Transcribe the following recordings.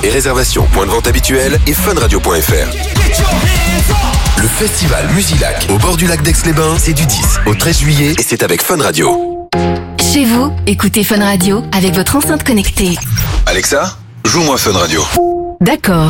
et réservation point de vente habituel et funradio.fr. Le festival Musilac au bord du lac d'Aix-les-Bains, c'est du 10 au 13 juillet et c'est avec Fun Radio. Chez vous, écoutez Fun Radio avec votre enceinte connectée. Alexa, joue-moi Fun Radio. D'accord.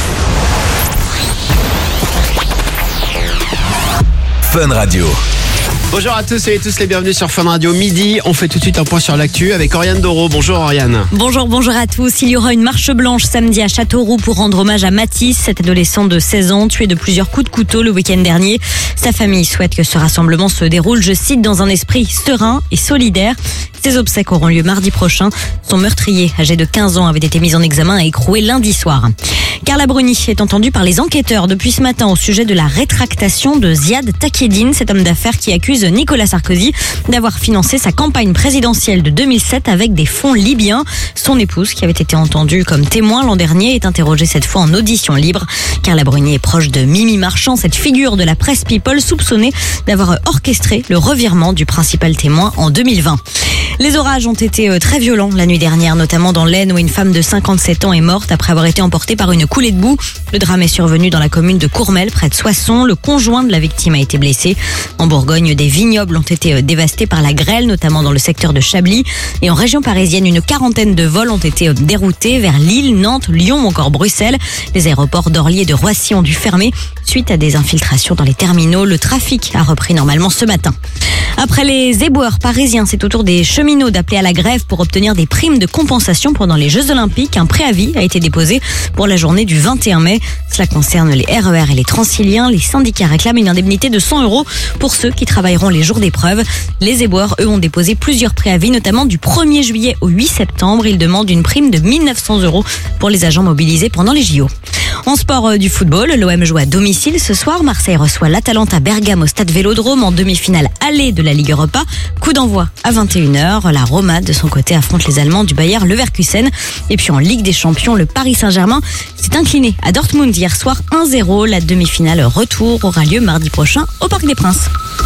Fun Radio. Bonjour à tous et tous les bienvenus sur Fun Radio midi. On fait tout de suite un point sur l'actu avec Oriane Doro. Bonjour Oriane. Bonjour à tous. Il y aura une marche blanche samedi à Châteauroux pour rendre hommage à Mathis, cet adolescent de 16 ans tué de plusieurs coups de couteau le week-end dernier. Sa famille souhaite que ce rassemblement se déroule, je cite, dans un esprit serein et solidaire. Ses obsèques auront lieu mardi prochain. Son meurtrier, âgé de 15 ans, avait été mis en examen et écroué lundi soir. Carla Bruni est entendue par les enquêteurs depuis ce matin au sujet de la rétractation de Ziad Takieddine, cet homme d'affaires qui accuse Nicolas Sarkozy d'avoir financé sa campagne présidentielle de 2007 avec des fonds libyens. Son épouse, qui avait été entendue comme témoin l'an dernier, est interrogée cette fois en audition libre. Carla Bruni est proche de Mimi Marchand, cette figure de la presse people soupçonnée d'avoir orchestré le revirement du principal témoin en 2020. Les orages ont été très violents la nuit dernière, notamment dans l'Aisne où une femme de 57 ans est morte après avoir été emportée par une coulée de boue. Le drame est survenu dans la commune de Courmel, près de Soissons. Le conjoint de la victime a été blessé. En Bourgogne, des vignobles ont été dévastés par la grêle, notamment dans le secteur de Chablis. Et en région parisienne, une quarantaine de vols ont été déroutés vers Lille, Nantes, Lyon ou encore Bruxelles. Les aéroports d'Orly et de Roissy ont dû fermer suite à des infiltrations dans les terminaux. Le trafic a repris normalement ce matin. Après les éboueurs parisiens, c'est au tour des cheminots d'appeler à la grève pour obtenir des primes de compensation pendant les Jeux Olympiques. Un préavis a été déposé pour la journée du 21 mai. Cela concerne les RER et les Transiliens. Les syndicats réclament une indemnité de 100 € pour ceux qui travailleront les jours d'épreuve. Les éboueurs, eux, ont déposé plusieurs préavis, notamment du 1er juillet au 8 septembre. Ils demandent une prime de 1 900 € pour les agents mobilisés pendant les JO. En sport du football, l'OM joue à domicile ce soir. Marseille reçoit l'Atalanta Bergame au stade Vélodrome en demi-finale allée de la Ligue Europa. Coup d'envoi à 21h. La Roma, de son côté, affronte les Allemands du Bayer Leverkusen. Et puis en Ligue des Champions, le Paris Saint-Germain s'est incliné à Dortmund hier soir 1-0. La demi-finale retour aura lieu mardi prochain au Parc des Princes.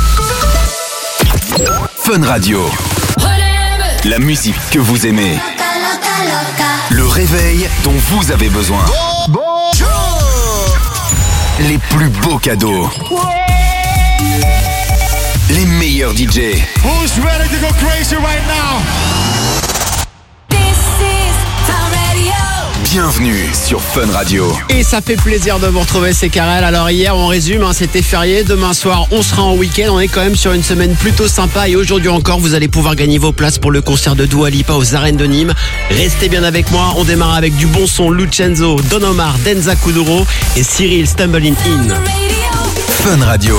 Fun Radio. La musique que vous aimez. Le réveil dont vous avez besoin. Les plus beaux cadeaux. Les meilleurs DJ. Who's ready to go crazy right now? Bienvenue sur Fun Radio. Et ça fait plaisir de vous retrouver, c'est Karel. Alors hier, on résume, c'était férié. Demain soir, on sera en week-end. On est quand même sur une semaine plutôt sympa. Et aujourd'hui encore, vous allez pouvoir gagner vos places pour le concert de Dua Lipa aux arènes de Nîmes. Restez bien avec moi. On démarre avec du bon son. Lucenzo, Don Omar, Denza Kuduro et Cyril Stumbling In. Fun Radio.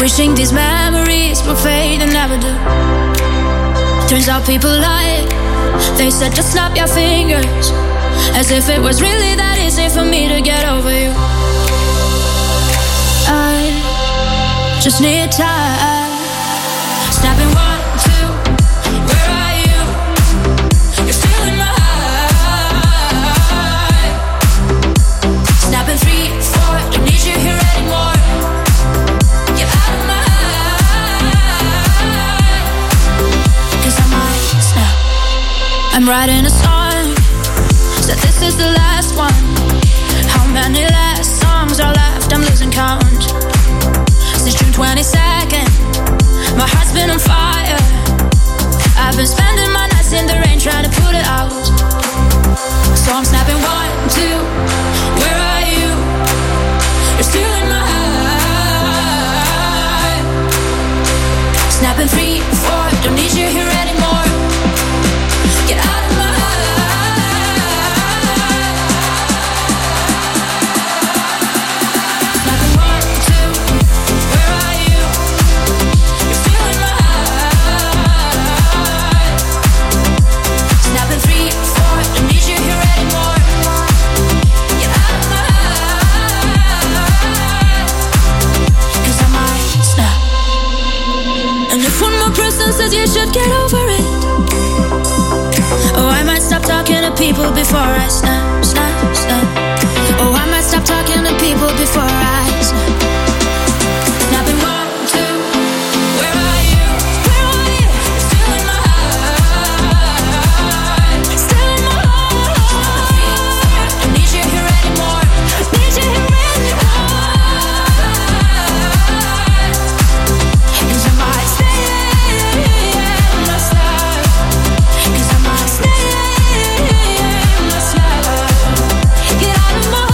Wishing these memories would fade and never do. Turns out people lie. They said just snap your fingers, as if it was really that easy for me to get over you. I just need time. Snapping 1, 2, where are you? You're still in my heart. Snapping 3, 4, don't need you here anymore. Get out of my heart. 'Cause I might snap. I'm writing a song, so this is the last one. How many last songs are left? I'm losing count. Since June 22nd, my heart's been on fire. I've been spending my nights in the rain trying to put it out. So I'm snapping 1, 2, where are you? You're still in my heart. Snapping 3, 4, don't need you here anymore. Get out of my heart. Snapping 1, 2, where are you? You're still in my heart. Snapping 3, 4, don't need you here anymore. Get out of my heart. 'Cause I might snap. And if one more person says you should get over it, oh, I might stop talking to people before I snap, snap, snap. Oh, I might stop talking to people before I snap. Snapping 1, 2, where are you? Where are you? You're still in my heart. Still in my heart. Don't need you here anymore. Need you here anymore. 'Cause I might stay in my slide. 'Cause I might stay in my slide. Get out of my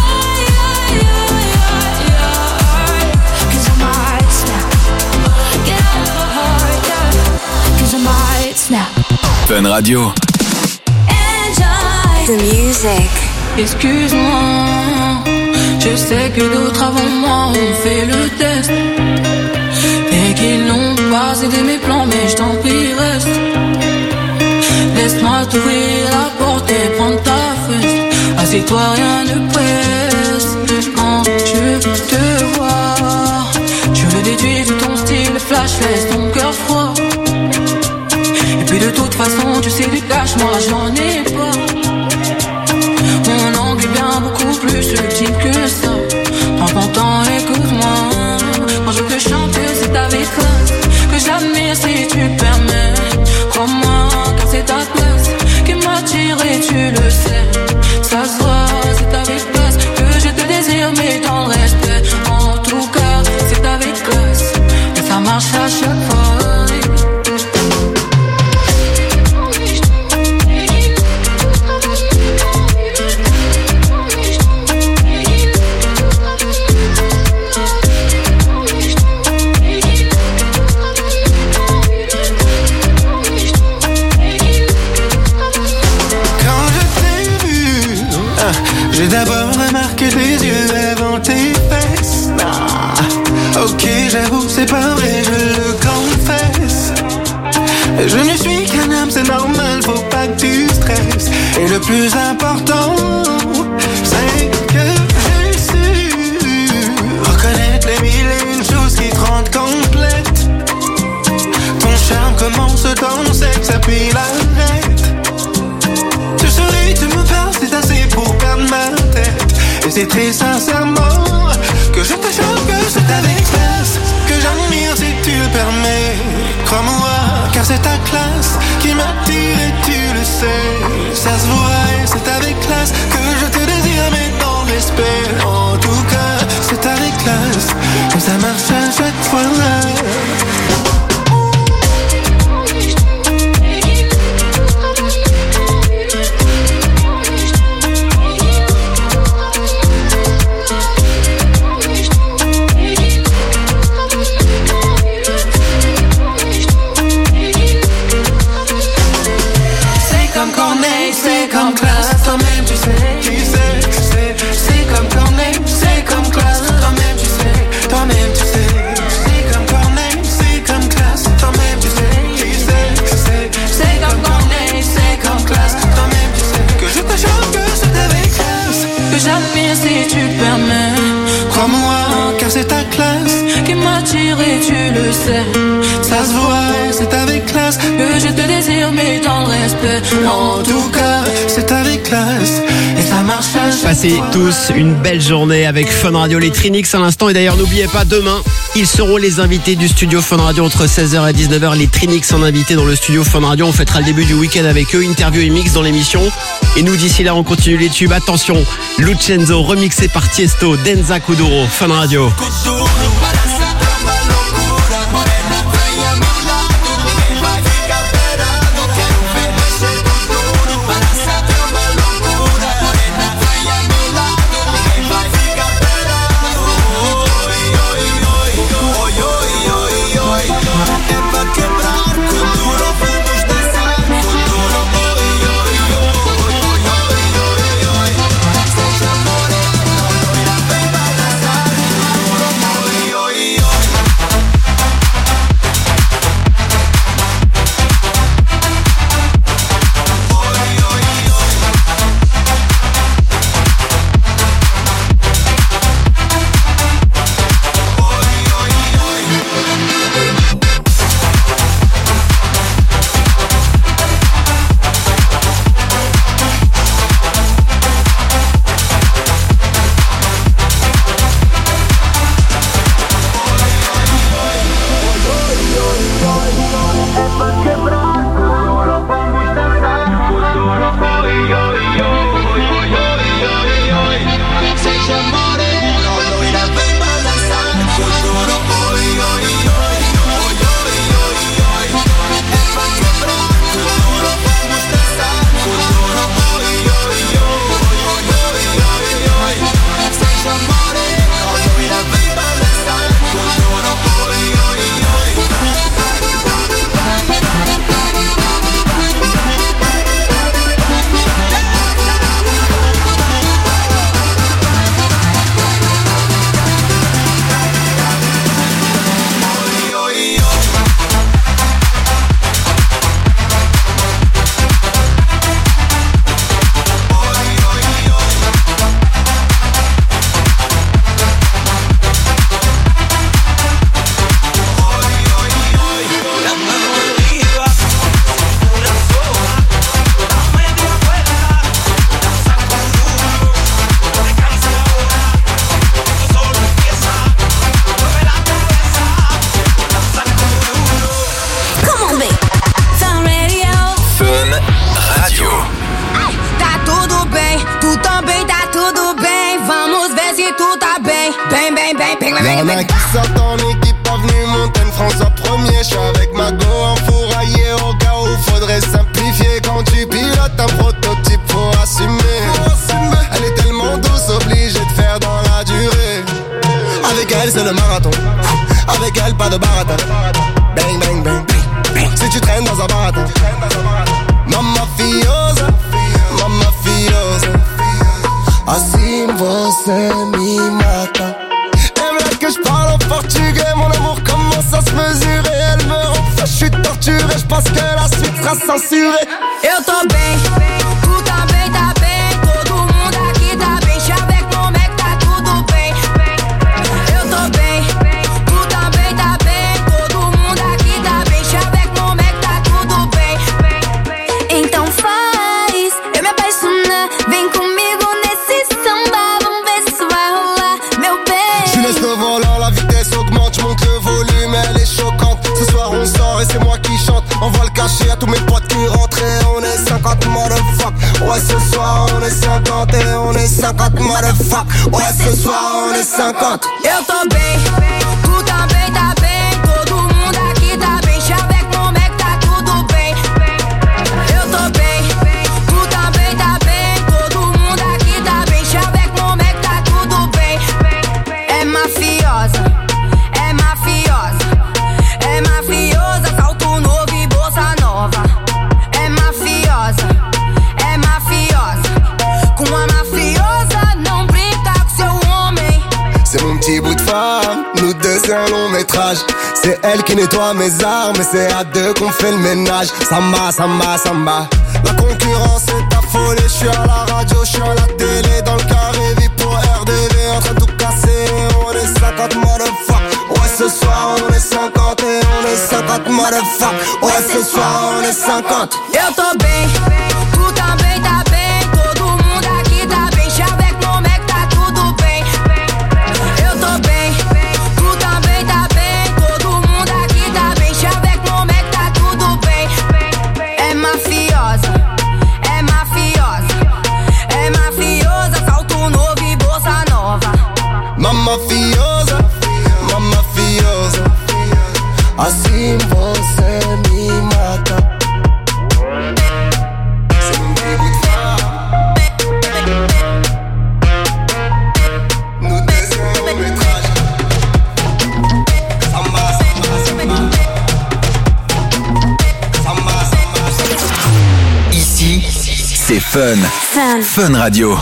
heart. 'Cause I might snap. Get out of my heart. 'Cause I might snap. Fun Radio. Enjoy The music. Excuse-moi, je sais que d'autres avant moi ont fait le test et qu'ils n'ont pas aidé mes plans, mais je t'en prie reste. Laisse-moi t'ouvrir la porte et prendre ta fesse. Assieds-toi, rien ne presse. Quand je te vois, je le déduis de ton style flash, laisse ton cœur froid. Et puis de toute façon, tu sais du cash, moi j'en ai pas. Mon angle est bien beaucoup plus subtil que ça. Prends ton temps, écoute-moi. Quand je te chante, c'est avec classe que j'admire si tu permets. Crois-moi, car c'est ta classe qui m'attire et tu le sais. Ça se voit, c'est avec classe que je te désire, mais dans le respect. En tout cas, c'est avec classe et ça marche à chaque fois. J'ai d'abord remarqué tes yeux avant tes fesses. Ok, j'avoue, c'est pas vrai, je le confesse. Je ne suis qu'un homme, c'est normal, faut pas que tu stresses. Et le plus important, c'est que j'ai su reconnaître les mille et une choses qui te rendent complète. Ton charme commence dans le sexe, puis l'arrête. Tu souris, tu me parles, c'est assez pour perdre ma tête. Et c'est très sincèrement que je te chante, que c'est avec classe que j'admire si tu le permets. Crois-moi, car c'est ta classe qui m'attire et tu le sais. Ça se voit et c'est avec classe que je te désire, mais dans le respect. En tout cas, c'est avec classe que ça marche à chaque fois. C'est comme bien si tu permets. Crois-moi, car c'est ta classe Qui m'attire et tu le sais. Ça se voit, c'est avec classe Que je te désire mais dans le respect. En tout cas, c'est avec classe et ça marche à chaque Passez fois. tous une belle journée avec Fun Radio, les Trinix à l'instant. Et d'ailleurs, n'oubliez pas, demain, ils seront les invités du studio Fun Radio entre 16h et 19h. Les Trinix sont invités dans le studio Fun Radio. On fêtera le début du week-end avec eux, interview et mix dans l'émission. Et nous, d'ici là, on continue les tubes. Attention, Lucenzo, remixé par Tiesto, Denza Kuduro, Fun Radio. Y'en a qui sortent en équipe, avenue Montaigne, François premier. J'suis avec ma go enfouraillé au cas où faudrait simplifier. Quand tu pilotes un prototype, faut assumer. Elle est tellement douce, obligée de faire dans la durée. Avec elle c'est le marathon, avec elle pas de baratin. Bang bang bang, si tu traînes dans un baratin. Mamma fiosa, mamma fiosa. Assim você me mata. Que je parle en portugais, mon amour commence à se mesurer. Elle me rend fou, je suis torturé, je pense que la suite sera censurée. Eu tô bem, tu também tá bem. Todo mundo aqui tá bem, já avec mon mec tá tudo bem. Eu tô bem, tu também tá bem. Todo mundo aqui tá bem, já avec mon mec tá tudo bem. Então faz eu me apaixonar, vem comigo nesse samba, vamos ver se vai rolar, meu bem. Je laisse le volant, la vitesse augmente, je monte le volume, elle est choquante. Ce soir on sort et c'est moi qui chante. Envoie le cachet à tous mes potes qui rentrent et on est 50 motherfuck. Ouais ce soir on est 50 et on est 50 motherfuck. Ouais ce soir on est 50. Eu tô bem, tu também tá bem. Todo mundo aqui tá bem, já avec mon mec tá tudo bem. Eu tô bem, tu também tá bem. Todo mundo aqui tá bem, já avec mon mec tá tudo bem. É mafiosa, é mafiosa, é mafiosa, salto novo e bolsa nova. É mafiosa, é mafiosa, com a mafiosa não brinca com seu homem. C'est mon petit bout de femme, nous deux c'est un long métrage. C'est elle qui nettoie mes armes et c'est à deux qu'on fait le ménage. Samba, samba, samba. La concurrence est affolée, je suis à la radio, je suis à la télé, dans le carré VIP. pour RDV en train de tout casser. On est 50 motherfuck. Ouais, ce soir on est 50 et on est 50 motherfuck. Ouais, ce soir on est 50. Eu tô bem, tu também tá bem. Todo mundo aqui tá bem. Avec mon mec tá tudo bem. Eu tô bem, tu também tá bem. Todo mundo aqui tá bem. Avec mon mec tá tudo bem. É mafiosa, é mafiosa, é mafiosa. Salto novo e bolsa nova. Mamma fiosa, mamma fiosa. Assim você me mata. Ici, c'est Fun. Fun Radio.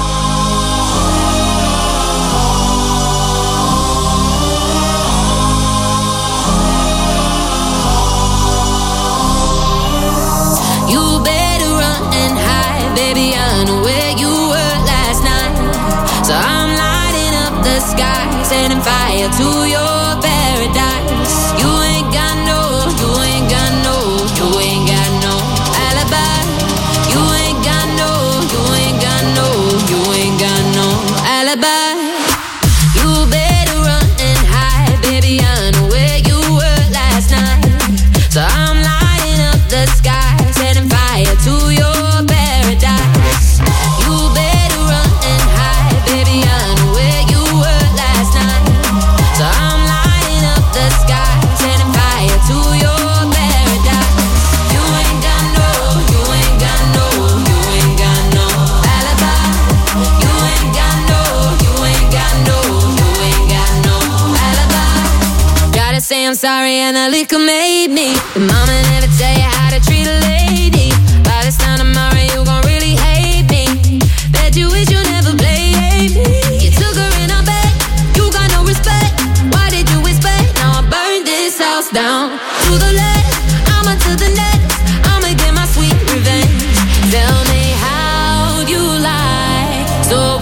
You better run and hide, baby. I know where you were last night. So I'm lighting up the sky, setting fire to your paradise. You ain't got no, you ain't got no, you ain't got no alibi. You ain't got no, you ain't got no, you ain't got no alibi. You better run and hide, baby. I know where you were last night. So I'm lighting up the sky, setting fire to your paradise. You better run and hide, baby. I know where you were last night. So I'm lighting up the sky, setting fire to your paradise. You ain't got no, you ain't got no, you ain't got no alibi. You ain't got no, you ain't got no, you ain't got no alibi. Gotta say I'm sorry and the liquor made me. Your mama never tell you how to treat a lady. By this time tomorrow you gon' really hate me. Bet you wish you never played me. You took her in her bed, you got no respect. Why did you expect? Now I burned this house down. To the left, I'ma to the next. I'ma get my sweet revenge. Tell me how you lie so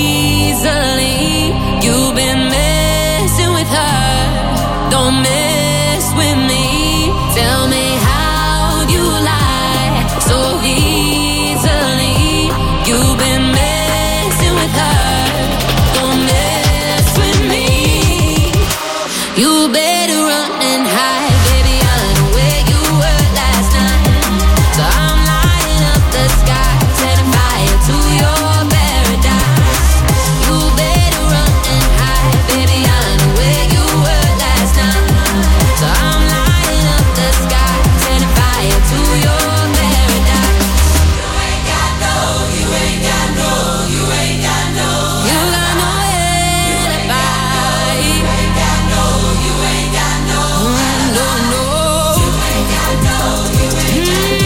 easily. You've been messing with her, don't mess with me. Tell me how you lie so easily. You've been messing with her, don't mess with me. You better run and hide, baby. I know where you were last night. So I'm lighting up the sky, setting fire to your paradise. You better run and hide, baby. I know where you were last night. So I'm lighting up the sky, setting fire to your paradise. You ain't got no, you ain't got no, you ain't got no. You got no alibi. You ain't got no, you ain't got no. No, no. You ain't got no, you ain't got no.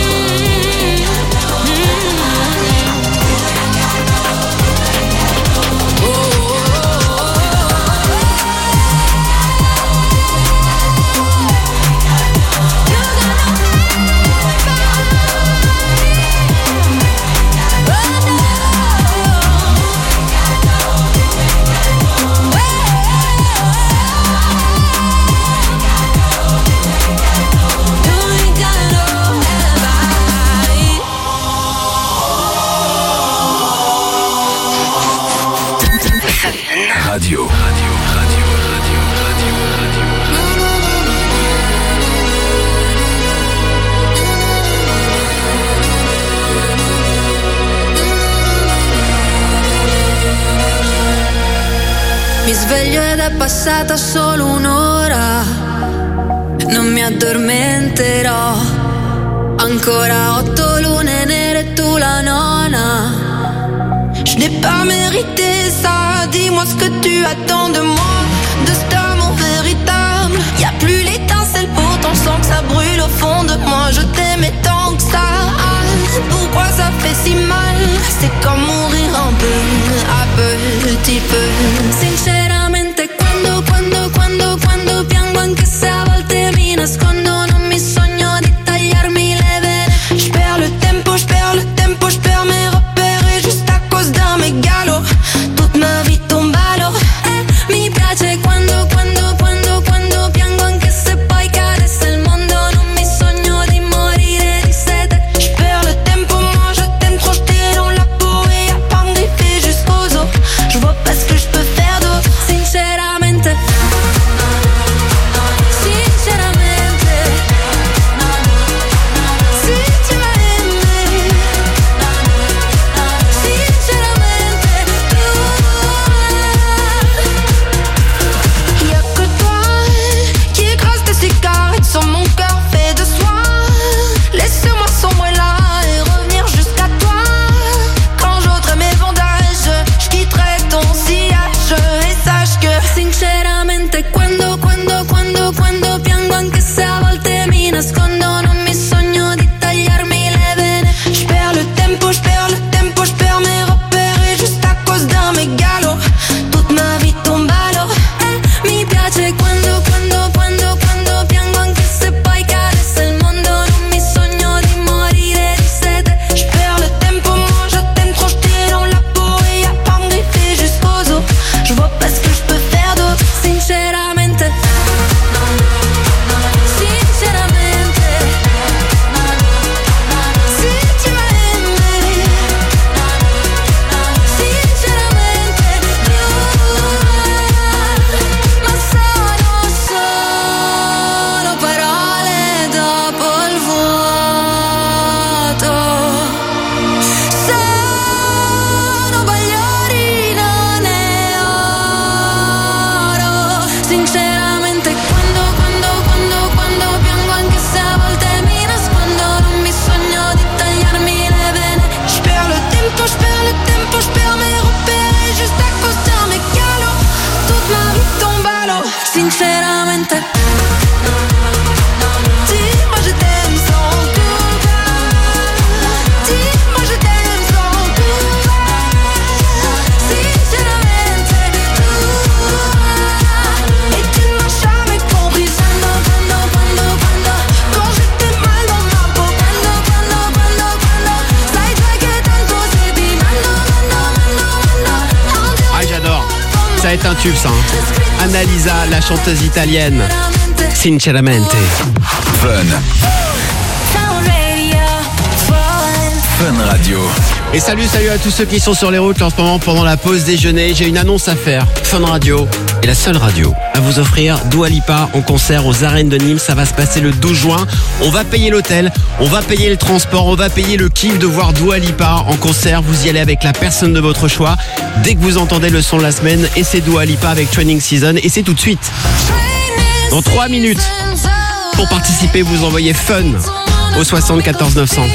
Radio. Mi sveglio ed è passata solo un'ora. Non mi addormenterò. Ancora 8 lune nere e tu la nona. Je n'ai pas mérité ça. Dis-moi ce que tu attends de moi, de cet amour véritable. Y'a plus l'étincelle, pourtant je sens que ça brûle au fond de moi. Je t'aimais tant que ça. Pourquoi ça fait si mal? C'est comme mourir un peu, à petit peu. Sinceramente quando piango, anche se a volte mi nascondo, non mi sogno di tagliarmi le vene. Je perds le tempo, je perds mes repères. Et juste à cause d'un mégalo, toute ma Ça va être un tube, ça. Annalisa, la chanteuse italienne. Sinceramente. Fun. Fun Radio. Et salut à tous ceux qui sont sur les routes en ce moment pendant la pause déjeuner. J'ai une annonce à faire. Fun Radio est la seule radio à vous offrir Dua Lipa en concert aux arènes de Nîmes. Ça va se passer le 12 juin. On va payer l'hôtel, on va payer le transport, on va payer le kiff de voir Dua Lipa en concert. Vous y allez avec la personne de votre choix. Dès que vous entendez le son de la semaine, et c'est Dua Lipa avec Training Season. Et c'est tout de suite. Dans 3 minutes. Pour participer, vous envoyez Fun au 74 900.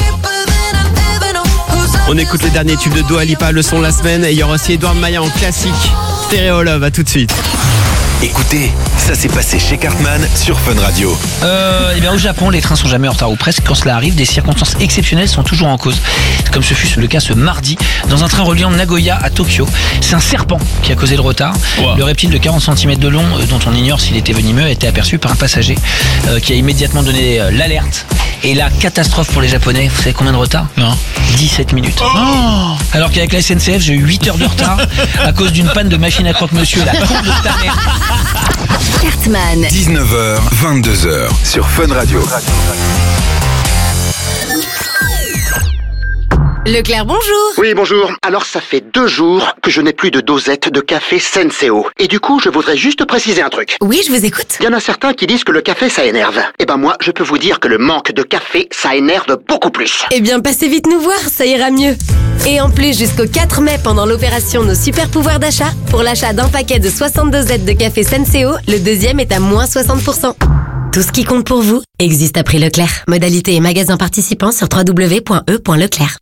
On écoute les derniers tubes de Dua Lipa, le son de la semaine. Et il y aura aussi Edouard Maya en classique. Stereo Love, à tout de suite. Écoutez, ça s'est passé chez Cartman sur Fun Radio. Eh bien, au Japon, les trains sont jamais en retard ou presque. Quand cela arrive, des circonstances exceptionnelles sont toujours en cause. Comme ce fut le cas ce mardi, dans un train reliant Nagoya à Tokyo. C'est un serpent qui a causé le retard. Wow. Le reptile de 40 cm de long, dont on ignore s'il était venimeux, a été aperçu par un passager qui a immédiatement donné l'alerte. Et la catastrophe pour les Japonais, vous savez combien de retard ? Non. 17 minutes. Oh. Alors qu'avec la SNCF, j'ai eu 8 heures de retard à cause d'une panne de machine à croque-monsieur. La courbe de ta mère. Cartman. 19h, 22h sur Fun Radio. Leclerc, bonjour. Oui, bonjour. Alors, ça fait 2 jours que je n'ai plus de dosette de café Senseo. Et du coup, je voudrais juste préciser un truc. Oui, je vous écoute. Il y en a certains qui disent que le café, ça énerve. Eh ben moi, je peux vous dire que le manque de café, ça énerve beaucoup plus. Eh bien, passez vite nous voir, ça ira mieux. Et en plus, jusqu'au 4 mai, pendant l'opération Nos Super Pouvoirs d'achat, pour l'achat d'un paquet de 60 dosettes de café Senseo, le deuxième est à moins 60%. Tout ce qui compte pour vous existe à prix Leclerc. Modalité et magasins participants sur www.e.leclerc.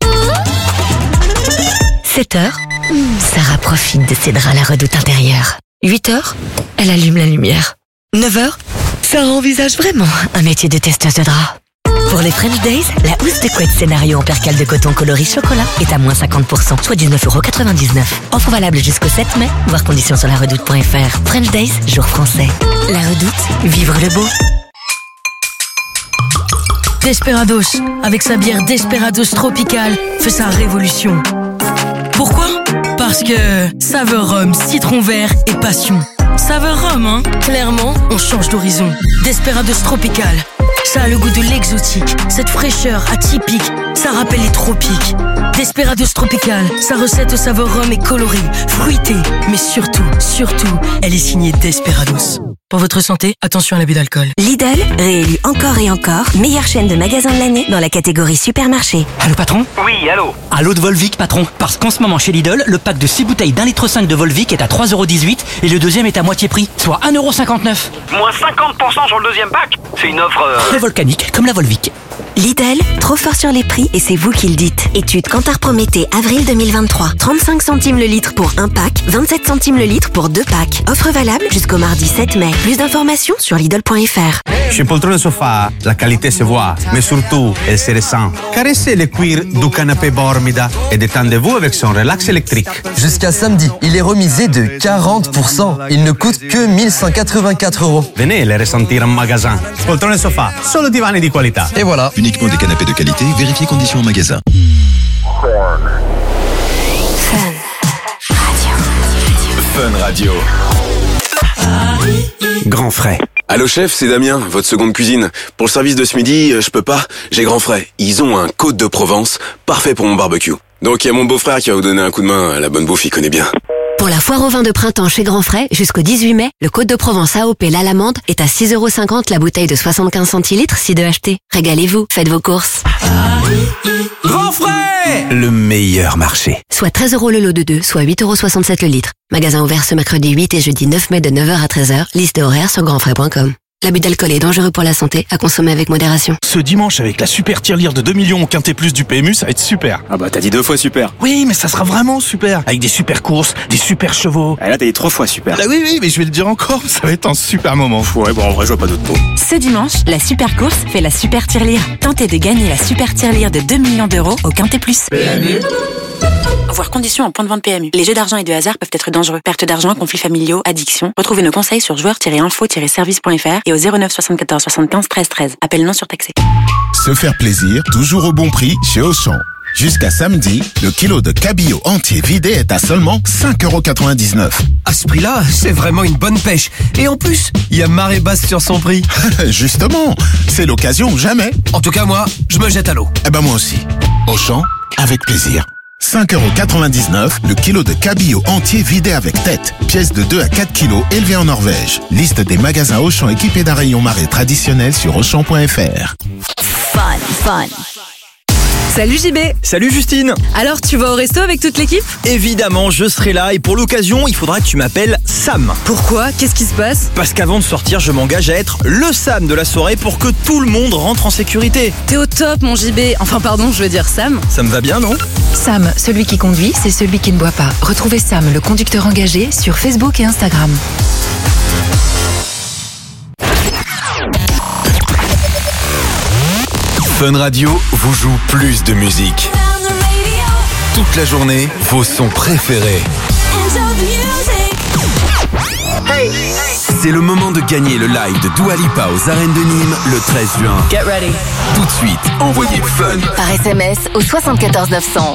7h, Sarah profite de ses draps à la redoute intérieure. 8h, elle allume la lumière. 9h, Sarah envisage vraiment un métier de testeuse de draps. Pour les French Days, la housse de couette scénario en percale de coton coloris chocolat est à moins 50%, soit 19,99€. Offre valable jusqu'au 7 mai, voir conditions sur laredoute.fr. French Days, jour français. La Redoute, vivre le beau. Desperados, avec sa bière Desperados Tropical, fait sa révolution. Pourquoi ? Parce que saveur rhum, citron vert et passion. Saveur rhum, hein ? Clairement, on change d'horizon. Desperados Tropical, ça a le goût de l'exotique, cette fraîcheur atypique, ça rappelle les tropiques. Desperados Tropical, sa recette au saveur rhum est colorée, fruitée, mais surtout, elle est signée Desperados. Pour votre santé, attention à l'abus d'alcool. Lidl, réélu encore et encore, meilleure chaîne de magasins de l'année dans la catégorie supermarché. Allô patron ? Oui, allô ? Allô de Volvic patron. Parce qu'en ce moment chez Lidl, le pack de 6 bouteilles d'1,5 litre de Volvic est à 3,18€ et le deuxième est à moitié prix, soit 1,59€. Moins 50% sur le deuxième pack ? C'est une offre... Très volcanique, comme la Volvic. Lidl, trop fort sur les prix et c'est vous qui le dites. Étude Kantar Prométhée, avril 2023. 35 centimes le litre pour un pack, 27 centimes le litre pour 2 packs. Offre valable jusqu'au mardi 7 mai. Plus d'informations sur Lidl.fr. Chez Poltrone Sofa, la qualité se voit, mais surtout, elle se ressent. Caressez le cuir du canapé Bormida et détendez-vous avec son relax électrique. Jusqu'à samedi, il est remisé de 40%. Il ne coûte que 1184€. Venez les ressentir en magasin. Poltrone Sofa, solo divani di qualità. Et voilà. Uniquement des canapés de qualité, vérifiez conditions en magasin. Fun Radio. Grand frais. Allô chef, c'est Damien, votre seconde cuisine. Pour le service de ce midi, je peux pas, j'ai Grand Frais. Ils ont un Côte de Provence, parfait pour mon barbecue. Donc il y a mon beau-frère qui va vous donner un coup de main à la bonne bouffe, il connaît bien. Pour la foire au vin de printemps chez Grand Frais, jusqu'au 18 mai, le Côte de Provence AOP l'Alamande est à 6,50€ la bouteille de 75 centilitres si de acheter. Régalez-vous, faites vos courses. Grand Frais, le meilleur marché. Soit 13€ le lot de 2, soit 8,67€ le litre. Magasin ouvert ce mercredi 8 et jeudi 9 mai de 9h à 13h. Liste et horaire sur grandfrais.com. L'abus d'alcool est dangereux pour la santé, à consommer avec modération. Ce dimanche, avec la super tirelire de 2 millions au Quintet Plus du PMU, ça va être super. Ah bah t'as dit 2 fois super. Oui, mais ça sera vraiment super. Avec des super courses, des super chevaux. Ah là t'as dit 3 fois super. Ah oui, mais je vais le dire encore, ça va être un super moment. Ouais, bon en vrai je vois pas d'autres mots. Ce dimanche, la super course fait la super tirelire. Tentez de gagner la super tirelire de 2 millions d'euros au Quintet Plus. PMU. Voir conditions en point de vente PMU. Les jeux d'argent et de hasard peuvent être dangereux. Perte d'argent, conflits familiaux, addiction. Retrouvez nos conseils sur joueurs-info-service.fr et au 09 74 75 13 13. Appel non surtaxé. Se faire plaisir, toujours au bon prix chez Auchan. Jusqu'à samedi, le kilo de cabillaud entier vidé est à seulement 5,99 €. À ce prix-là, c'est vraiment une bonne pêche. Et en plus, il y a marée basse sur son prix. Justement, c'est l'occasion ou jamais. En tout cas, moi, je me jette à l'eau. Eh ben moi aussi. Auchan, avec plaisir. 5,99 € le kilo de cabillaud entier vidé avec tête. Pièce de 2 à 4 kilos élevée en Norvège. Liste des magasins Auchan équipés d'un rayon marée traditionnel sur Auchan.fr. Fun. Salut JB. Salut Justine. Alors tu vas au resto avec toute l'équipe ? Évidemment, je serai là et pour l'occasion, il faudra que tu m'appelles Sam. Pourquoi ? Qu'est-ce qui se passe ? Parce qu'avant de sortir, je m'engage à être le Sam de la soirée pour que tout le monde rentre en sécurité. T'es au top mon JB. Enfin pardon, je veux dire Sam. Ça me va bien, non ? Sam, celui qui conduit, c'est celui qui ne boit pas. Retrouvez Sam, le conducteur engagé, sur Facebook et Instagram. Fun Radio vous joue plus de musique. Toute la journée, vos sons préférés. C'est le moment de gagner le live de Dua Lipa aux arènes de Nîmes le 13 juin. Get ready. Tout de suite, envoyez Fun par SMS au 74 900.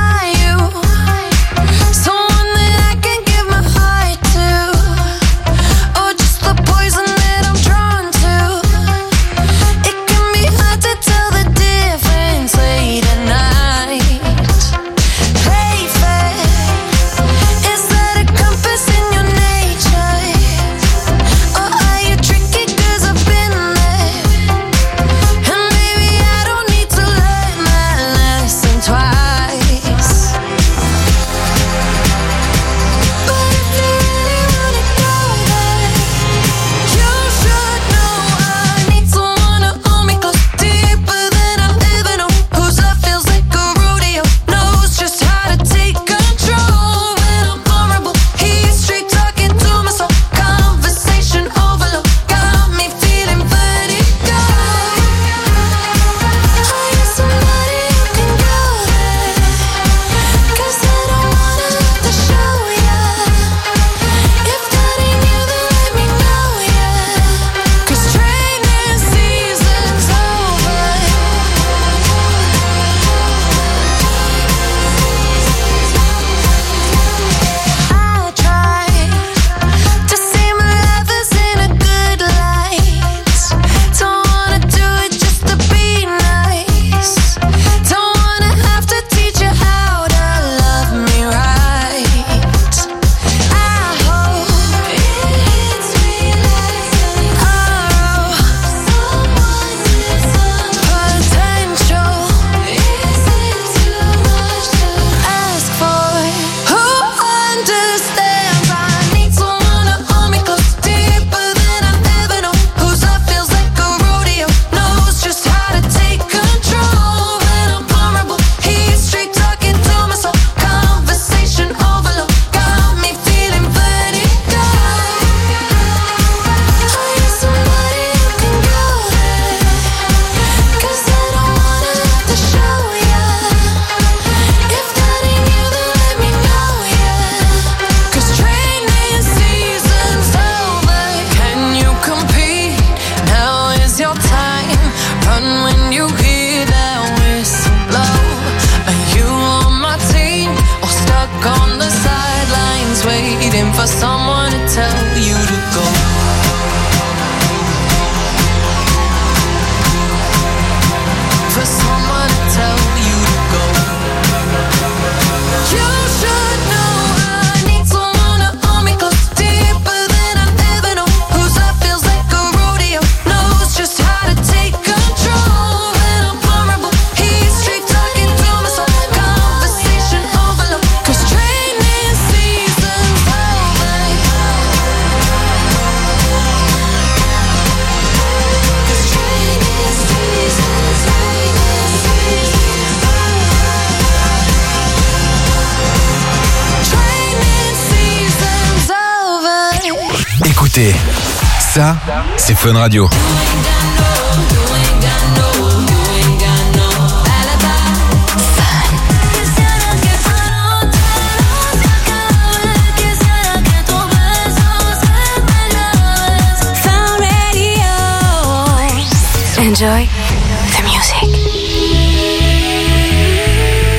Écoutez, ça, c'est Fun Radio. Enjoy the music.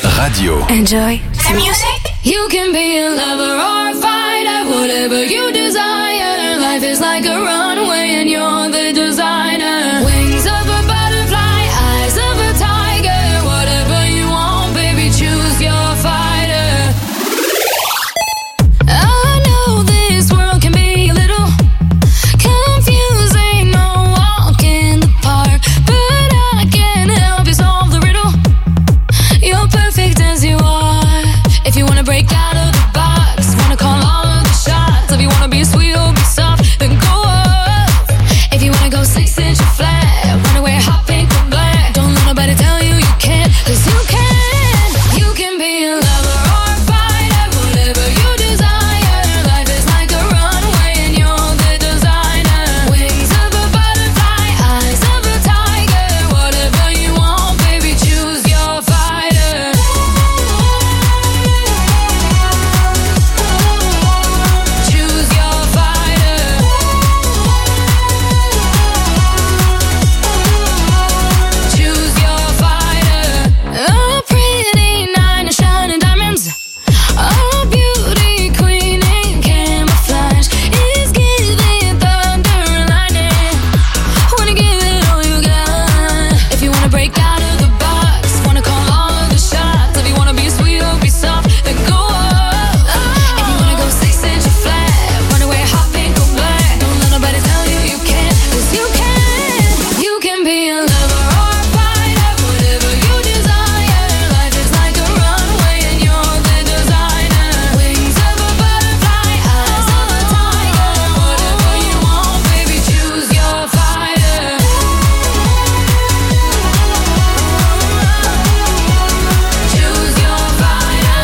Radio. Enjoy the music. You can be a lover or a fighter, whatever you desire. Life is like a runway and you're the designer. Wings of a butterfly, eyes of a tiger. Whatever you want, baby, choose your fighter. I know this world can be a little confusing, no walk in the park, but I can help you solve the riddle. You're perfect as you are. If you wanna break out of the box, wanna call all of the shots. If you wanna be sweet or be soft, then go up. If you wanna go 6 inches flat, wanna wear hot pink or black, don't let nobody tell you you can't, 'cause you can. You can be a lover or a fighter, whatever you desire. Life is like a runway and you're the designer. Wings of a butterfly, eyes of a tiger. Whatever you want, baby, choose your fighter. Choose your fighter. Choose your fighter. A pretty night of shining diamonds. A beauty queen in camouflage is giving thunder and lightning. Wanna give it all you got. If you wanna break out of the box, wanna call all of the shots. If you wanna be sweet or be soft, then go up. If you wanna go 6 inches flat, wanna wear hot pink or black, don't let nobody tell you you can't, 'cause you can. You can be a lover or a fighter, whatever you desire. Life is like a runway and you're the designer. Wings of a butterfly, eyes of a tiger. Whatever you want, baby, choose your fighter. Choose your fighter.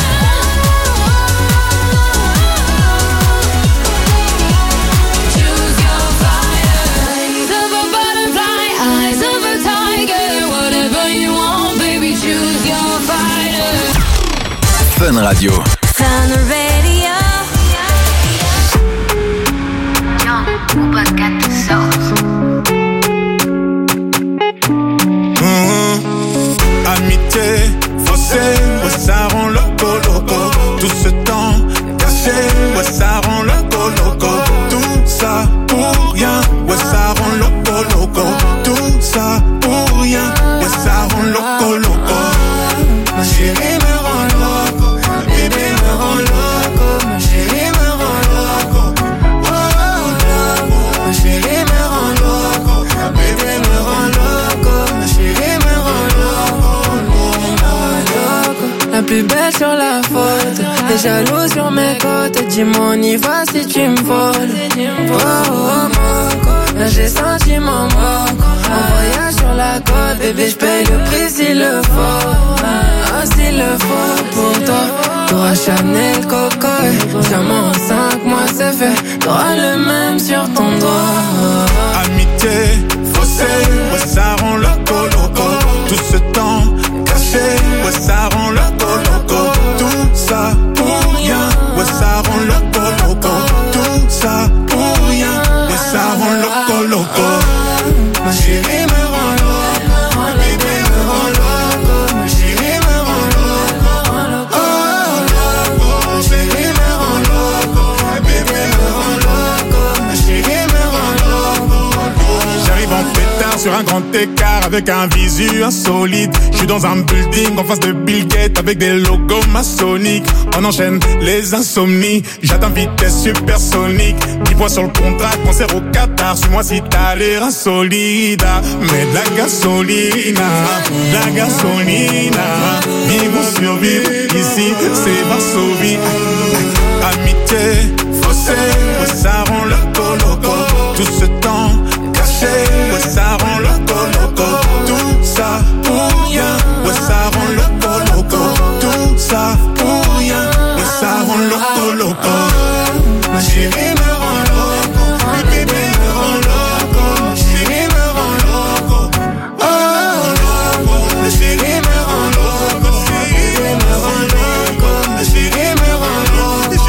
Choose your fighter. Wings of a butterfly, eyes of a tiger. Whatever you want, baby, choose your fighter. Fun Radio. Fun Radio. Amitié, faussée, ouais, ça rend loco, loco. Tout ce temps caché, ouais, ça rend loco, loco. Tout ça pour rien, ouais, ça rend loco, loco. Tout ça pour rien, ouais, ça rend loco, loco. Ma chérie me rend loco, ma bébé me rend loco, ma chérie me rend loco. Oh, loco. Ma chérie me rend loco, ma bébé me rend loco, ma chérie me rend loco. La plus belle sur la photo, t'es jaloux sur mes côtes. Dis-moi on y va si tu me voles. Oh, oh, Moco, là j'ai senti mon moco. En voyage sur la côte, bébé j'paye le prix s'il le faut. Ah, s'il le faut pour toi, t'auras Chanel, Coco. Diamant en 5 mois c'est fait, t'auras le même sur ton doigt. Amitié, faussée, ouais, ça rend loco, loco. Tout ce temps caché, ouais, ça rend loco, loco. Tout ça pour rien, ouais, ça rend loco, loco. Tout ça pour rien, ouais, ça rend loco, loco. Ma chérie me rend loco, ma bébé me rend loco, ma chérie me rend loco. Oh, loco, ma chérie me rend loco, ma bébé me rend loco, ma chérie me rend loco. J'arrive en pétard sur un grand écart avec un visu insolite. Je suis dans un building en face de Bill Gates avec des logos maçonniques. On enchaîne les insomnies, j'atteins vitesse supersonique. 10 points sur le contrat, concert au Qatar. Suis-moi si t'as l'air insolide. Mais de la gasolina, de la gasolina. Vivre ou survivre, ici c'est Varsovie. Amitié, faussée, ouais, ça rend loco, loco. Tout ce temps caché, ouais, ça rend loco, loco. Tout ça pour rien, ouais, ça rend loco, loco. Tout ça pour rien, ouais, ça rend loco, loco. Ma chérie me rend loco, ma bébé me rend loco, ma chérie me rend loco. Oh, loco, ma chérie me rend loco, ma chérie me rend loco, ma chérie me rend loco.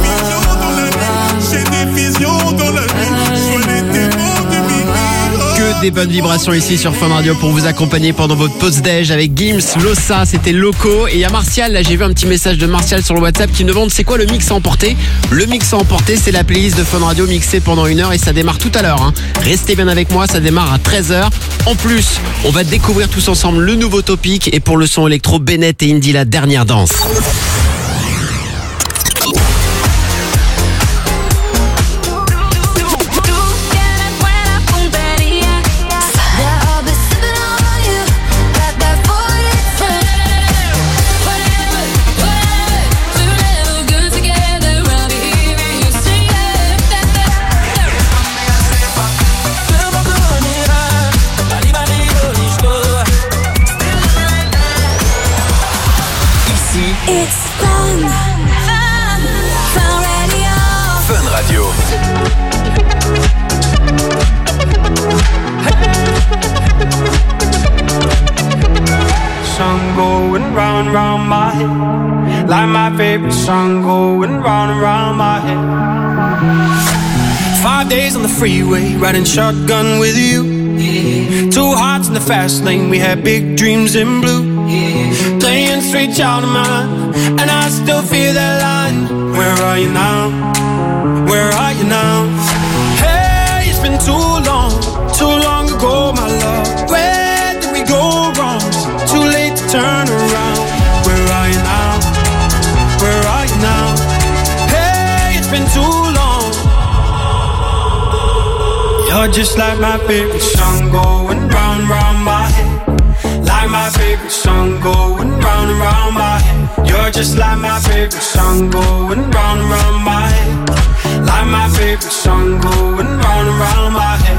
J'ai des visions dans la nuit, j'ai des visions dans la nuit. Je vois des démons de minuit. Que que des bonnes vibrations ici sur Fun Radio pour vous accompagner pendant votre pause déj avec Gims, Lossa, c'était Loco. Et il y a Martial, là j'ai vu un petit message de Martial sur le WhatsApp qui me demande c'est quoi le mix à emporter. Le mix à emporter, c'est la playlist de Fun Radio mixée pendant 1 heure et ça démarre tout à l'heure. Hein. Restez bien avec moi, ça démarre à 13h. En plus, on va découvrir tous ensemble le nouveau topic et pour le son électro, Bennett et Indy, la dernière danse. Round my head, like my favorite song going round and round my head. 5 days on the freeway, riding shotgun with you. Yeah. 2 hearts in the fast lane, we had big dreams in blue. Yeah. Playing straight child of mine, and I still feel that line. Where are you now? Where are you now? Hey, it's been too long ago, my love. Where did we go wrong? Too late to turn around. Where are you now? Where are you now? Hey, it's been too long. You're just like my favorite song going round and round my head. Like my favorite song going round and round my head. You're just like my favorite song going round and round my head. Like my favorite song going round and round my head.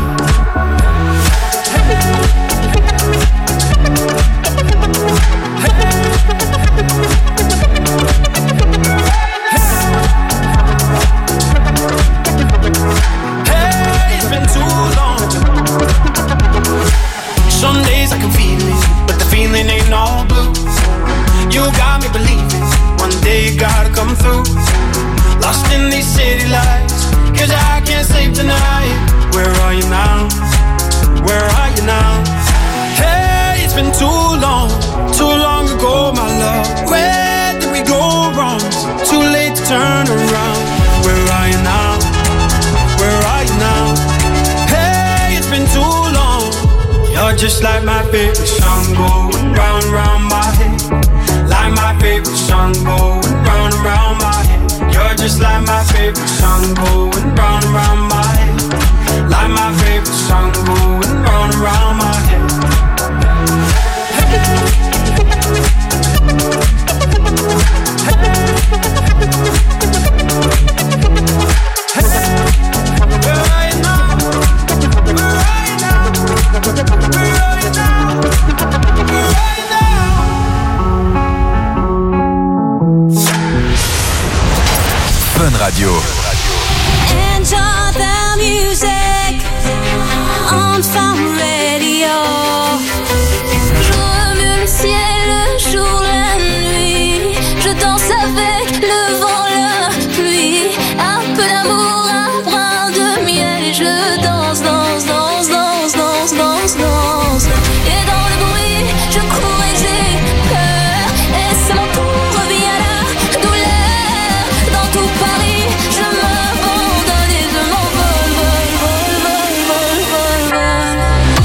Hey, it's been too long. Some days I can feel it, but the feeling ain't all blue. You got me believing one day you gotta come through. Lost in these city lights, 'cause I can't sleep tonight. Where are you now? Where are you now? Hey, it's been too long ago, my love. Where did we go wrong? Too late to turn around. Where are you now? Where are you now? Hey, it's been too long. You're just like my favorite song going round and round my head. Like my favorite song going round and round my head. You're just like my favorite song going round and round my head. Like my favorite song going round and round my head. Fun Radio. Enjoy the music on Fun Radio. Je remue le ciel, le jour, la nuit. Je danse avec le vent, la pluie. Un peu d'amour, un brin de miel. Et je danse, danse, danse, danse, danse, danse, danse. Et dans le bruit, je cours et j'ai peur. Et c'est mon tour, revient la douleur. Dans tout Paris, je m'abandonne et je m'envole, vol, vol, vol, vol, vol, vol.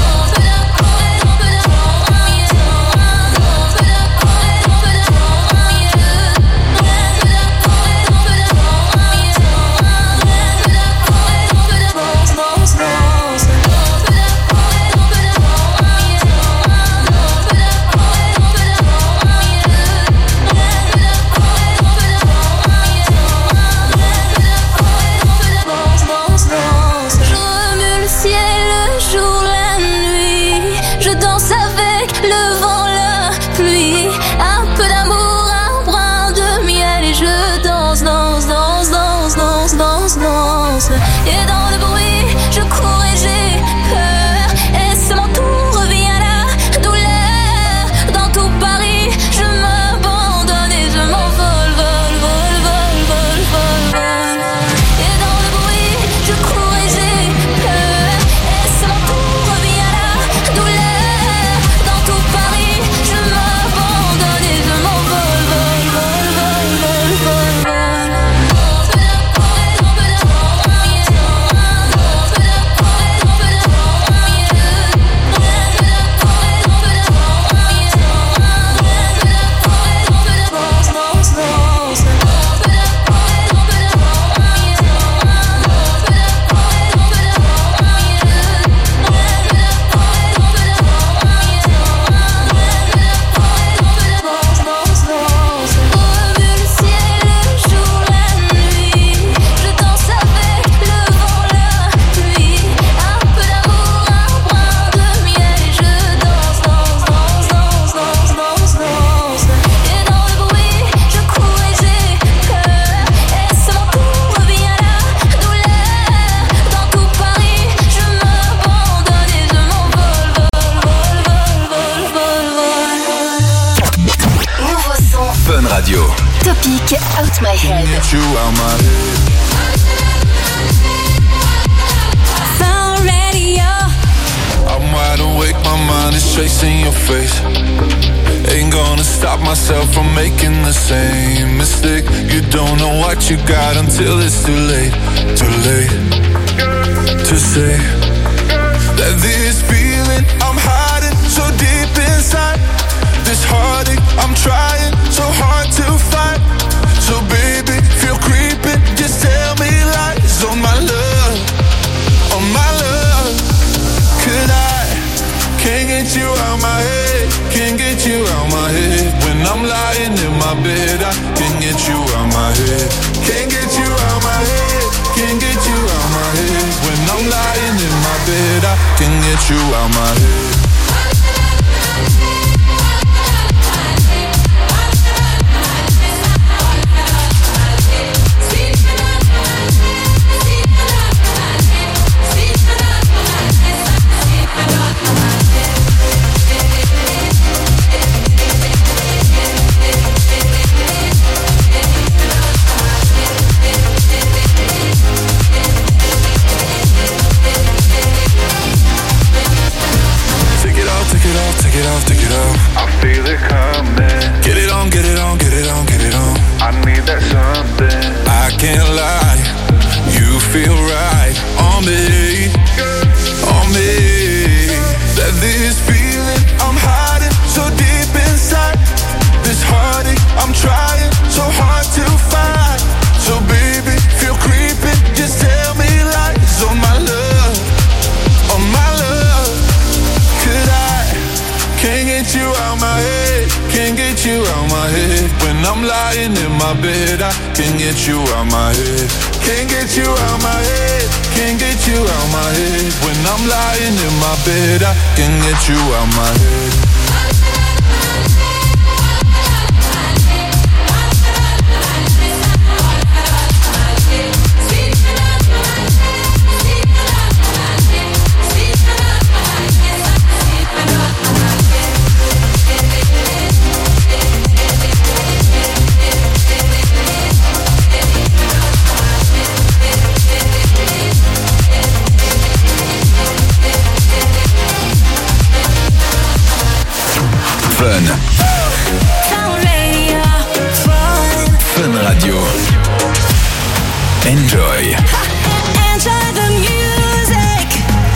Je remue le ciel, le jour, la nuit. Je danse avec le vent, la pluie. Un peu d'amour, un brin de miel. Et je danse, danse, danse, danse, danse, danse, danse. Et dans le bruit, je cours et j'ai peur. Et c'est mon tour, revient la douleur. Dans tout Paris, je m'abandonne et je m'envole, vol, vol, vol, vol, vol, vol. Et dans le bruit, je cours et j'ai peur. Et c'est mon tour, revient Fun Radio. Topic Out My Head. Get you out my head. Fun Radio. I'm wide awake, my mind is chasing your face. Ain't gonna stop myself from making the same mistake. You don't know what you got until it's too late to say that this feeling I'm hiding so deep inside. This heartache I'm trying so hard to fight. So baby, feel creeping, just tell me lies on my love, on my love. Could I, can't get you out my head, can't get you out my head. When I'm lying in my bed, I can't get you out my head. Can't get you out my head, can't get you out my head. When I'm lying in my bed, I can't get you out my head. Take it off. I feel it coming. Get it on, get it on, get it on, get it on. I need that something. I can't lie, you feel right on me, on me. That this feeling I'm hiding so deep inside. This heartache I'm trying so hard to find. So baby, feel creeping, just tell me lies on my love, on my love. Could I, can't get you out my head, can't get you out my head. When I'm lying in my bed, I can't get you out my head. Can't get you out my head, can't get you out my head. When I'm lying in my bed, I can't get you out my head. Fun. Fun Radio. Enjoy. Enjoy the music.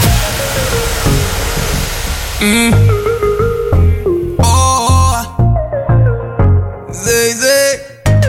Oh, Zay Zay.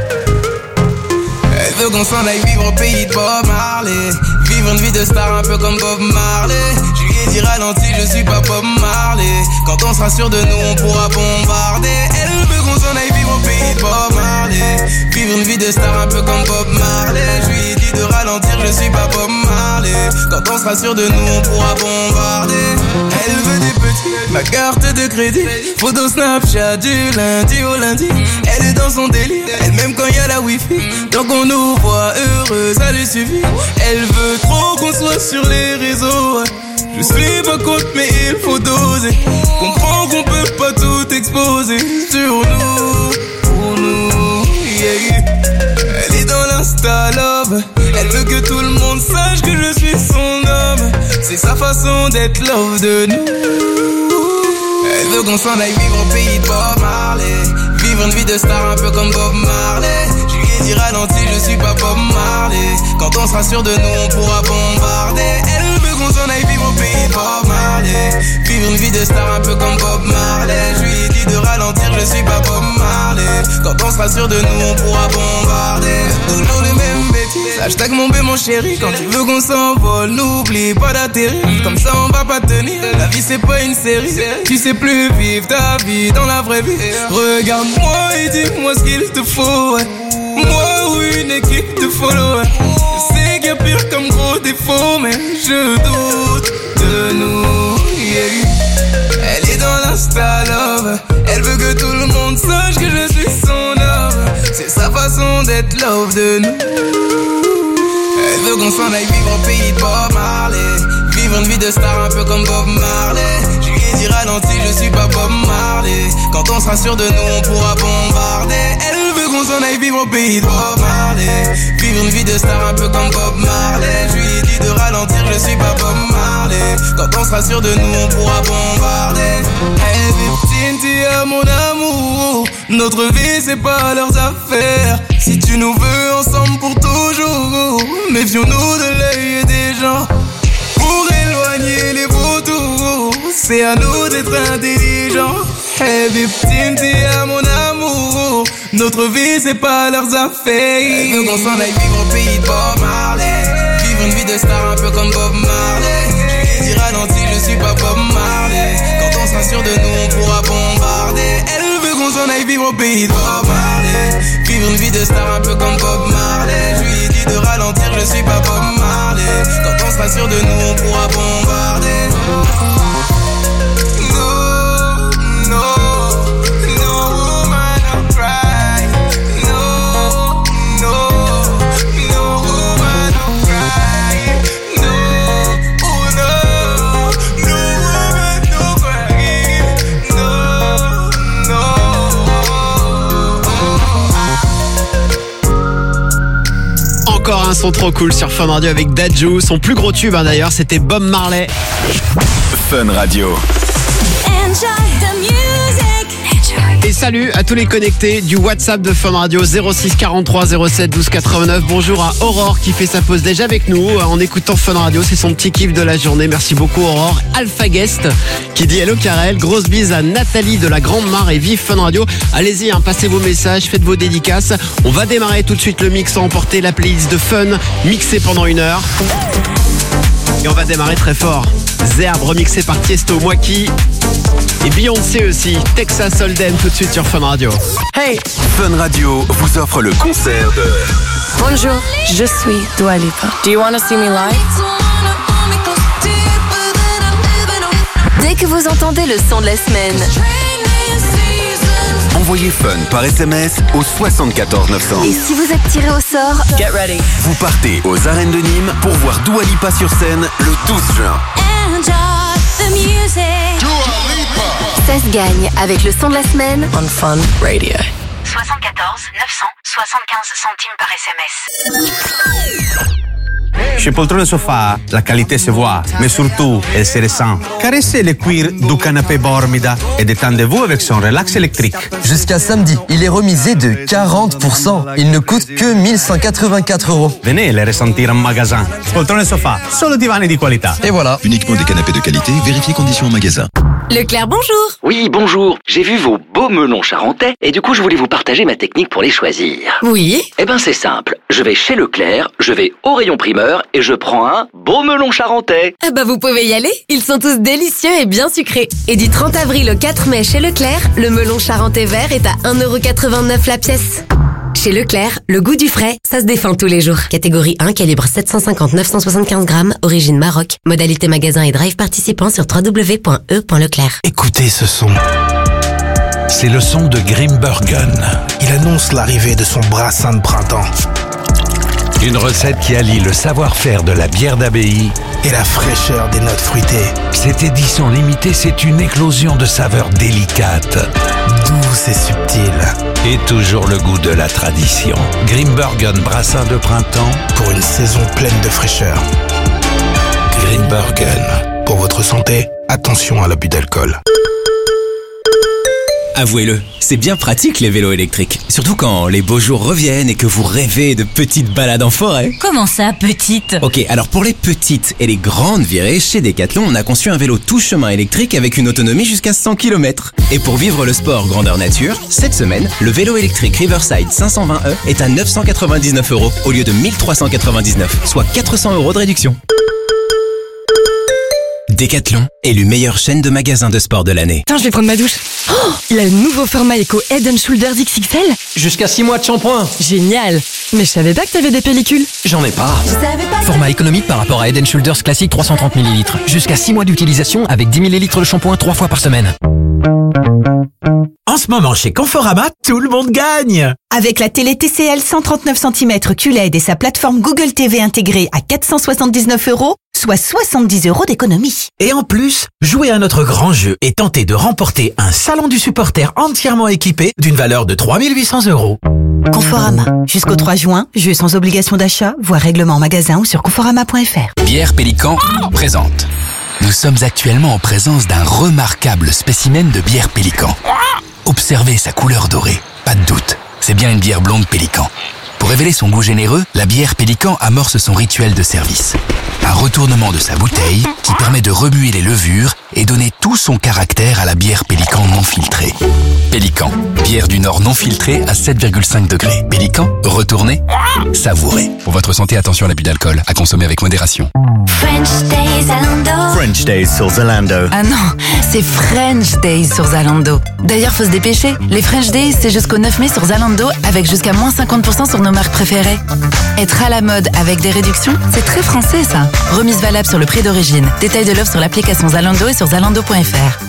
Elle veut qu'on s'en aille vivre au pays de Bob Marley. Vivre une vie de star un peu comme Bob Marley. Je lui ai dit ralenti, je suis pas Bob Marley. Quand on sera sûr de nous, on pourra bombarder. Elle veut qu'on s'en aille vivre au pays de Bob Marley. Vivre une vie de star un peu comme Bob Marley. Je lui ai dit de ralentir, je suis pas Bob Marley. Quand on sera sûr de nous, on pourra bombarder. Elle veut des petits, ma carte de crédit. Photo Snapchat du lundi au lundi. Elle est dans son délire, elle même quand y a la wifi. Donc on nous voit heureux, ça lui suffit. Elle veut trop qu'on soit sur les réseaux. Je suis pas contre mais il faut doser. Comprends qu'on peut pas tout exposer sur nous, pour nous, yeah. Elle est dans l'insta love. Elle veut que tout le monde sache que je suis son homme. C'est sa façon d'être love de nous. Elle veut qu'on s'en aille vivre au pays de Bob Marley. Vivre une vie de star un peu comme Bob Marley. Je lui ai dit ralenti, je suis pas Bob Marley. Quand on sera sûr de nous, on pourra bombarder. Elle veut qu'on s'en aille vivre au pays de Bob Marley. Vivre une vie de star un peu comme Bob Marley. Je lui ai dit de ralentir, je suis pas Bob Marley. Quand on sera sûr de nous, on pourra bombarder. Toujours les mêmes bêtises. Hashtag mon bé mon chéri. Quand tu veux qu'on s'envole, n'oublie pas d'atterrir. Comme ça on va pas tenir. La vie c'est pas une série. Tu sais plus vivre ta vie dans la vraie vie. Regarde-moi et dis-moi ce qu'il te faut. Moi ou une équipe de followers. Je sais qu'il y a pire comme gros défaut, mais je doute de nous, yeah. Elle est dans l'insta love. Elle veut que tout le monde sache que je suis son homme. C'est sa façon d'être love de nous. Elle veut qu'on s'en aille vivre au pays de Bob Marley. Vivre une vie de star un peu comme Bob Marley. Je lui ai dit ralenti, je suis pas Bob Marley. Quand on sera sûr de nous, on pourra bombarder. Elle veut vivre au pays de Bob Marley. Vivre une vie de star un peu comme Bob Marley. Je lui ai dit de ralentir, je suis pas Bob Marley. Quand on sera sûr de nous, on pourra bombarder. Hey, Tintia, mon amour, notre vie c'est pas leurs affaires. Si tu nous veux ensemble pour toujours, méfions-nous de l'œil des gens. Pour éloigner les vautours, c'est à nous d'être intelligents. Hey, Tintia, mon amour, notre vie c'est pas leurs affaires. Elle veut qu'on s'en aille vivre au pays de Bob Marley. Vivre une vie de star un peu comme Bob Marley. Je lui ai dit ralentis, je suis pas Bob Marley. Quand on sera sûr de nous, on pourra bombarder. Elle veut qu'on s'en aille vivre au pays de Bob Marley. Vivre une vie de star un peu comme Bob Marley. Je lui ai dit de ralentir, je suis pas Bob Marley. Quand on sera sûr de nous, on pourra bombarder. Encore un son trop cool sur Fun Radio avec Dadju. Son plus gros tube d'ailleurs, c'était Bob Marley. Fun Radio. Et salut à tous les connectés du WhatsApp de Fun Radio 06 43 07 12 89. Bonjour à Aurore qui fait sa pause déjà avec nous en écoutant Fun Radio. C'est son petit kiff de la journée. Merci beaucoup Aurore. Alpha Guest qui dit hello Karel. Grosse bise à Nathalie de la Grande Mare et vive Fun Radio. Allez-y, passez vos messages, faites vos dédicaces. On va démarrer tout de suite le mix à emporter, la playlist de Fun mixée pendant 1 heure. Et on va démarrer très fort. Zerbe remixé par Tiesto, Mwaki et Beyoncé aussi. Texas Hold'em tout de suite sur Fun Radio. Hey, Fun Radio vous offre le concert de... Bonjour, je suis Dua Lipa. Do you want to see me live? Dès que vous entendez le son de la semaine, Envoyez Fun par SMS au 74 900. et si vous êtes tiré au sort, Get ready. Vous partez aux arènes de Nîmes pour voir Dua Lipa sur scène le 12 juin. ça se gagne avec le son de la semaine On Fun Radio. 74 975 centimes par SMS. Chez Poltrone Sofa, la qualité se voit, mais surtout, elle se ressent. Caressez le cuir du canapé Bormida et détendez-vous avec son relax électrique. Jusqu'à samedi, il est remisé de 40%. Il ne coûte que 1184 €. Venez les ressentir en magasin. Poltrone Sofa, solo divani di qualità. Et voilà. Uniquement des canapés de qualité, vérifiez conditions en magasin. Leclerc, bonjour. Oui, bonjour. J'ai vu vos beaux melons charentais et du coup, je voulais vous partager ma technique pour les choisir. Oui. Eh ben, c'est simple. Je vais chez Leclerc, je vais au rayon primeur et je prends un beau melon charentais. Ah bah vous pouvez y aller, ils sont tous délicieux et bien sucrés. Et du 30 avril au 4 mai chez Leclerc, le melon charentais vert est à 1,89 € la pièce. Chez Leclerc, le goût du frais, ça se défend tous les jours. Catégorie 1, calibre 750-975 grammes, origine Maroc. Modalité magasin et drive participant sur www.e.leclerc. Écoutez ce son. C'est le son de Grimbergen. Il annonce l'arrivée de son brassin de printemps. Une recette qui allie le savoir-faire de la bière d'abbaye et la fraîcheur des notes fruitées. Cette édition limitée, c'est une éclosion de saveurs délicates, douces et subtiles. Et toujours le goût de la tradition. Grimbergen brassin de printemps pour une saison pleine de fraîcheur. Grimbergen. Pour votre santé, attention à l'abus d'alcool. Avouez-le, c'est bien pratique les vélos électriques. Surtout quand les beaux jours reviennent et que vous rêvez de petites balades en forêt. Comment ça, petite? Ok, alors pour les petites et les grandes virées, chez Decathlon, on a conçu un vélo tout chemin électrique avec une autonomie jusqu'à 100 km. Et pour vivre le sport grandeur nature, cette semaine, le vélo électrique Riverside 520e est à 999 € au lieu de 1399, soit 400 € de réduction. Decathlon, élu meilleure chaîne de magasins de sport de l'année. Tiens, je vais prendre ma douche. Oh, il a le nouveau format Eco Head & Shoulders XXL. Jusqu'à 6 mois de shampoing. Génial. Mais je savais pas que t'avais des pellicules. J'en ai pas. Format économique par rapport à Head & Shoulders classique 330 ml. Jusqu'à 6 mois d'utilisation avec 10 ml de shampoing 3 fois par semaine. En ce moment, chez Conforama, tout le monde gagne! Avec la télé TCL 139 cm QLED et sa plateforme Google TV intégrée à 479 €, soit 70 € d'économie. Et en plus, jouez à notre grand jeu et tentez de remporter un salon du supporter entièrement équipé d'une valeur de 3 800 €. Conforama. Jusqu'au 3 juin, jeu sans obligation d'achat, voire règlement en magasin ou sur conforama.fr. Bière Pélican présente. Nous sommes actuellement en présence d'un remarquable spécimen de bière Pélican. Observez sa couleur dorée, pas de doute, c'est bien une bière blonde Pélican. Pour révéler son goût généreux, la bière Pélican amorce son rituel de service. Un retournement de sa bouteille qui permet de remuer les levures et donner tout son caractère à la bière Pélican non filtrée. Pélican, bière du Nord non filtrée à 7,5 degrés. Pélican, retournez, savourez. Pour votre santé, attention à l'abus d'alcool, à consommer avec modération. French Days Zalando. French Days sur Zalando. Ah non, c'est French Days sur Zalando. D'ailleurs, faut se dépêcher. Les French Days, c'est jusqu'au 9 mai sur Zalando avec jusqu'à moins 50% sur nos marques préférées. Être à la mode avec des réductions, c'est très français ça. Remise valable sur le prix d'origine. Détail de l'offre sur l'application Zalando et sur zalando.fr.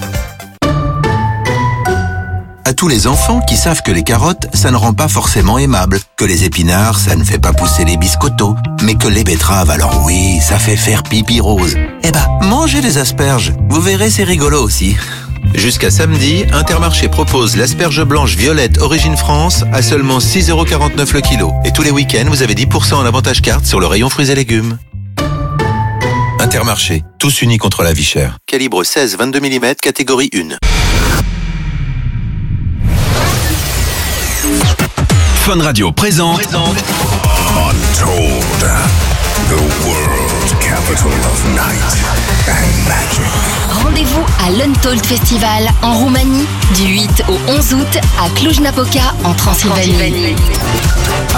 À tous les enfants qui savent que les carottes, ça ne rend pas forcément aimable, que les épinards, ça ne fait pas pousser les biscottos, mais que les betteraves, alors oui, ça fait faire pipi rose. Eh ben, mangez les asperges, vous verrez, c'est rigolo aussi. Jusqu'à samedi, Intermarché propose l'asperge blanche violette Origine France à seulement 6,49 € le kilo. Et tous les week-ends, vous avez 10% en avantage carte sur le rayon fruits et légumes. Intermarché, tous unis contre la vie chère. Calibre 16-22 mm, catégorie 1. Fun Radio présente Untold, the world capital of night and magic. Rendez-vous à l'Untold Festival en Roumanie du 8 au 11 août à Cluj-Napoca en Transylvanie.